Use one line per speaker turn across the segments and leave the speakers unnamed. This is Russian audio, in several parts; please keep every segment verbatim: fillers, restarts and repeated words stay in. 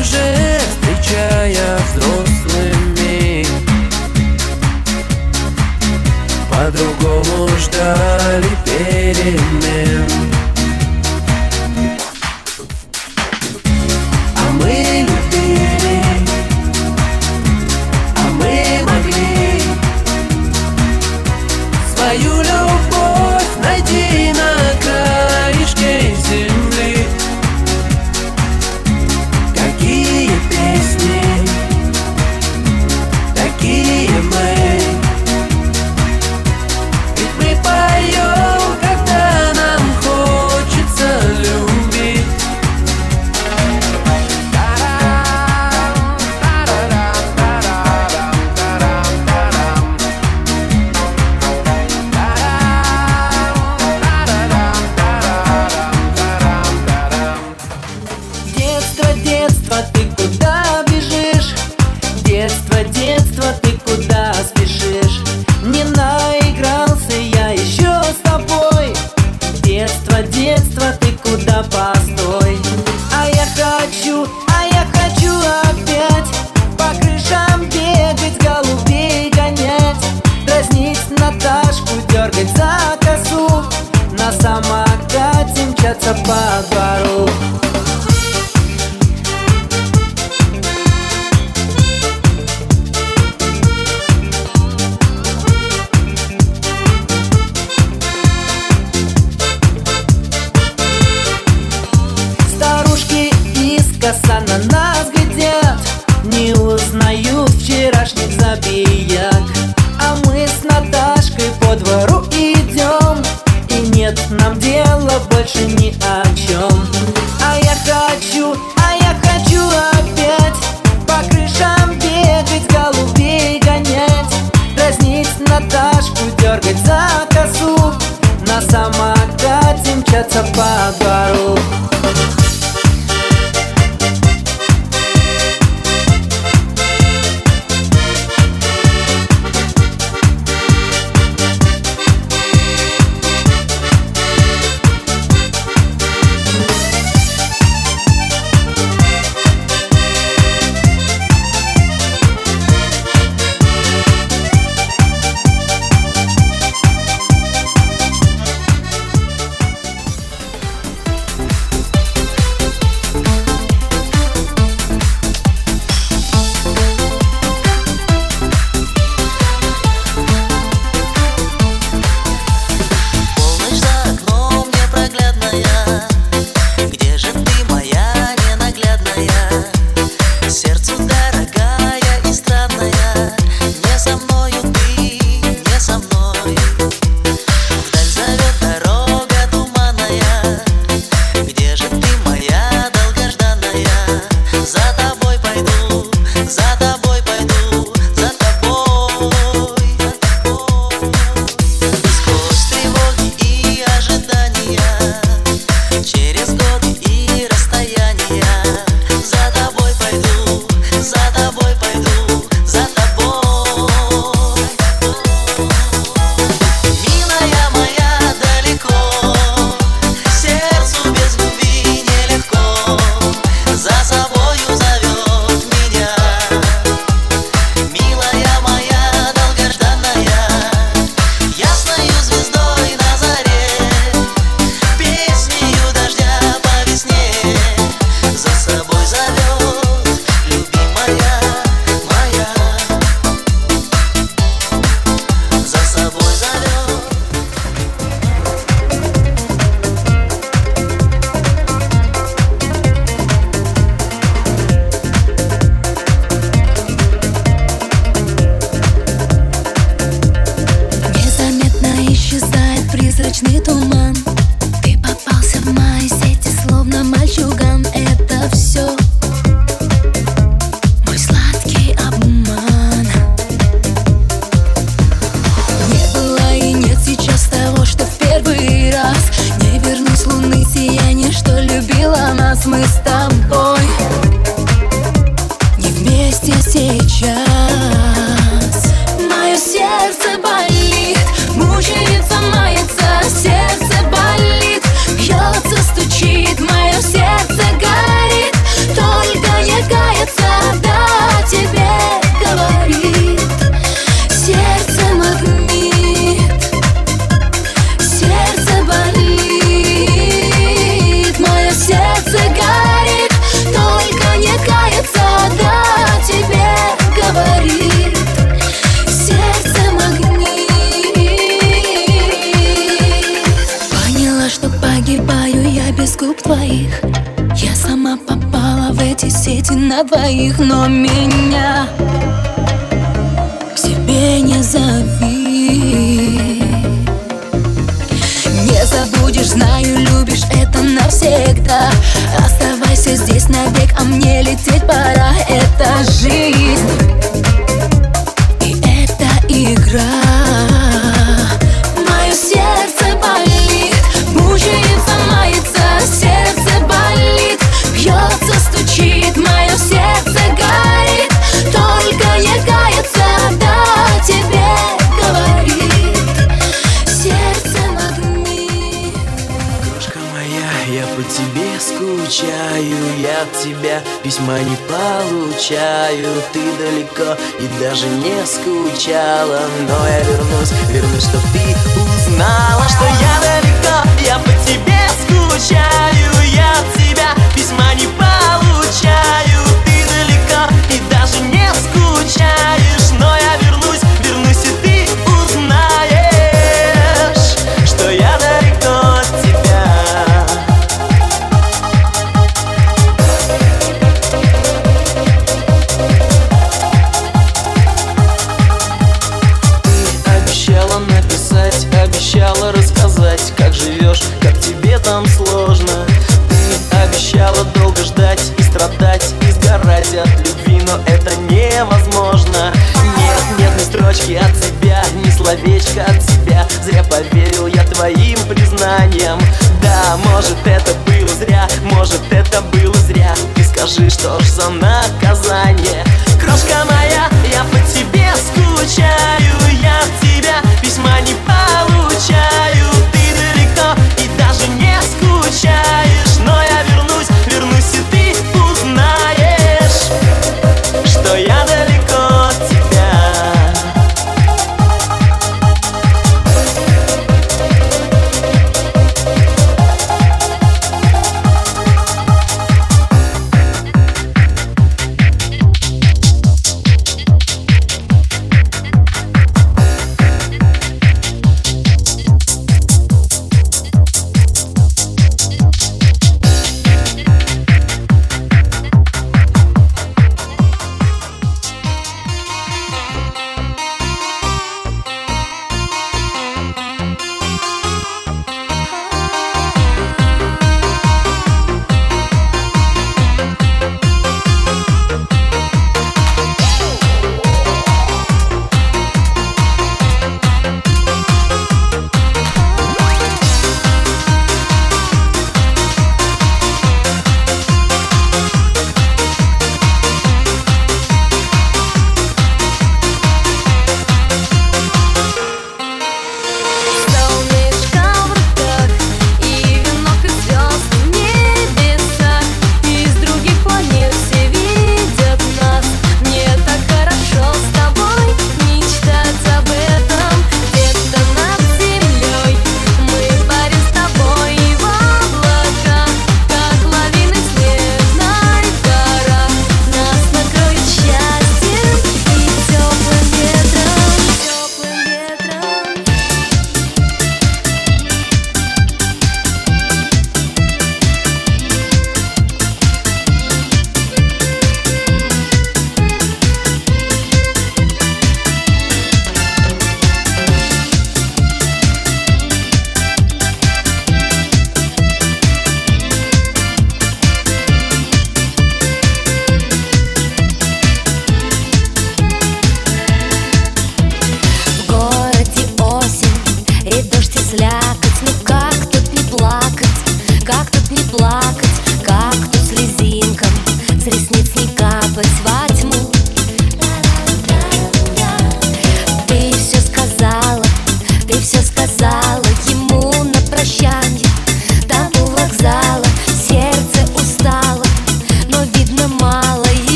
уже встречая взрослыми, по-другому ждали перемен. А мы любили, а мы могли свою любовь найти на краешке земли. Какие песни, такие мы. Ведь мы поем, когда нам хочется любить.
Детство, детство, ты куда бежишь? Детство, детство, ты куда спешишь? Не наигрался я еще с тобой. Детство, детство, ты куда, постой. А я хочу, а я хочу опять по крышам бегать, голубей гонять, дразнить Наташку, дергать за косу, на самокате мчаться по двору. Коса на нас глядят, не узнают вчерашних забияк. А мы с Наташкой по двору идем, и нет нам дела больше ни о чем. А я хочу, а я хочу опять по крышам бегать, голубей гонять, дразнить Наташку, дергать за косу, на самокате мчаться по двору.
Призрачный туман, ты попался в мои сети, словно мальчуган. Это все мой сладкий обман. Не было и нет сейчас того, что в первый раз. Не вернусь с луны сияние, что любила нас. Мы с тобой не вместе сейчас. Мое сердце болит, мучается, мается, сердце болит, бьется, стучит, мое сердце горит, только не горит. двоих. Я сама попала в эти сети на двоих, но меня к себе не зови. Не забудешь, знаю, любишь, это навсегда. Оставайся здесь навек, а мне лететь пора. Это жизнь, и это игра. Мое сердце болит, мучается, мается, сердце болит, бьется, стучит, мое сердце горит. Только не кается, да, тебе говорит сердце магнит.
Крошка моя, я по тебе скучаю, я от тебя письма не получаю. Ты далеко и даже не скучала, но я вернусь, вернусь, чтоб ты узнала, что я далеко, я по тебе скучаю, я от тебя письма не получаю. Ты далеко и даже не скучаешь, но я вернусь, вернусь, и ты узнаешь, что я далеко от тебя. Ты обещала написать, обещала рассказать, как живешь, как тебе там сложно. Ты обещала долго ждать и страдать, и сгорать от любви, но это невозможно. Нет, нет ни строчки от тебя, ни словечка от тебя. Зря поверил я твоим признаниям. Да, может, это было зря, может, это было зря. Ты скажи, что ж за наказание? Крошка моя, я по тебе скучаю, я от тебя письма не получаю. Ты далеко и даже не скучаешь, но я вернусь, вернусь, и ты узнаешь, что я далеко от тебя.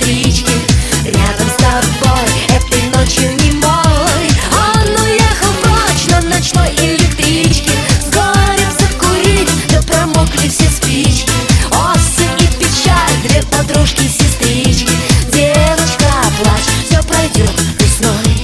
электричке. Рядом с тобой этой ночью немой. Он уехал прочь на ночной электричке. С горем закурить, да промокли все спички. Осень и печаль, две подружки-сестрички. Девочка, плачь, все пройдет весной.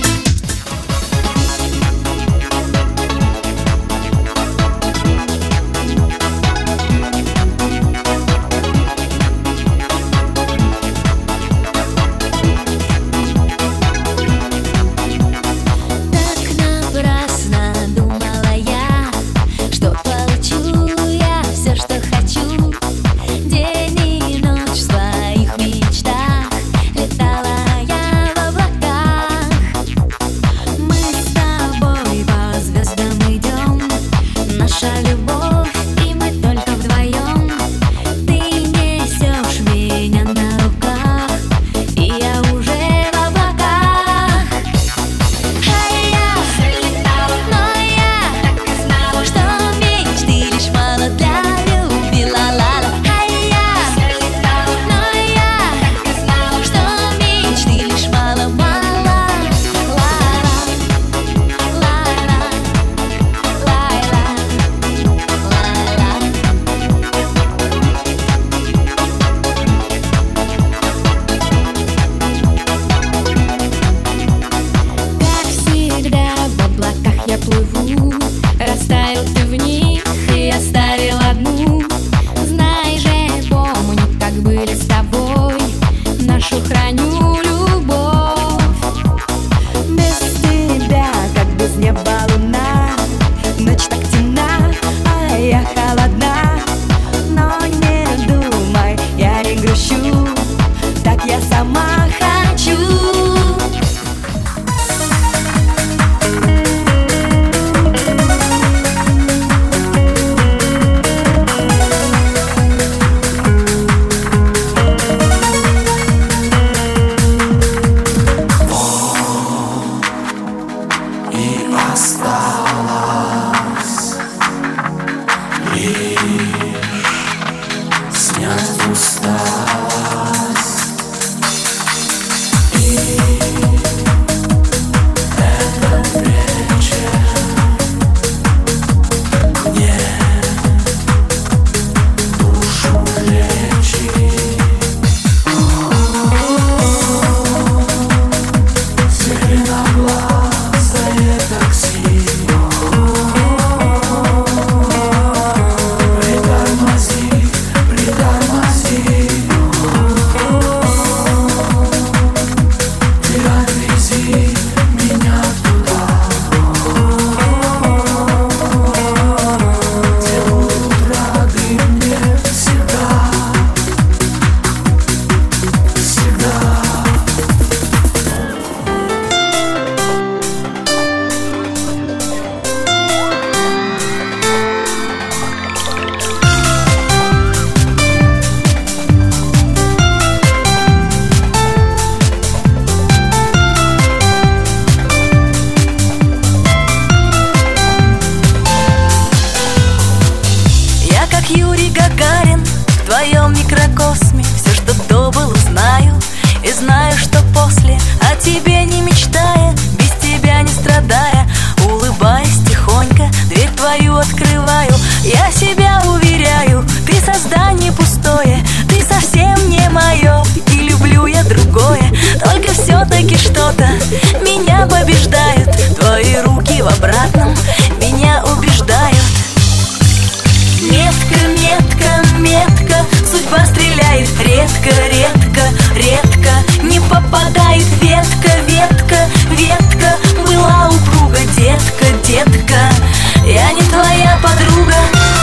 Растаял ты в них и оставил одну. Знай же, помню, как были с тобой. Нашу храню любовь. Без тебя, как без неба луна. Ночь так темна, а я холодна. Но не думай, я не грущу. Так я сама хочу. В твоем микрокосме все, что до было, знаю. И знаю, что после, о тебе не мечтая, без тебя не страдая, улыбаясь тихонько, дверь твою открываю. Я себя уверяю, ты создание пустое, ты совсем не мое, и люблю я другое. Только все-таки что-то меня побеждает, твои руки в обратном меня убеждают. Метко, метко, метко, судьба стреляет редко, редко, редко. Не попадает ветка, ветка, ветка. Была упруга, детка, детка. Я не твоя подруга.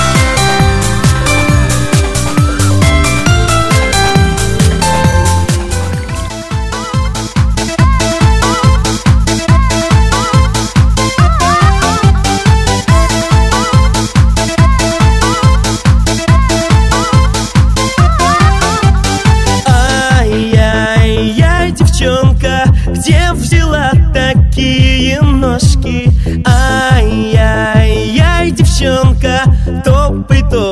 Где взяла такие ножки? Ай-яй-яй, девчонка, топай, топай.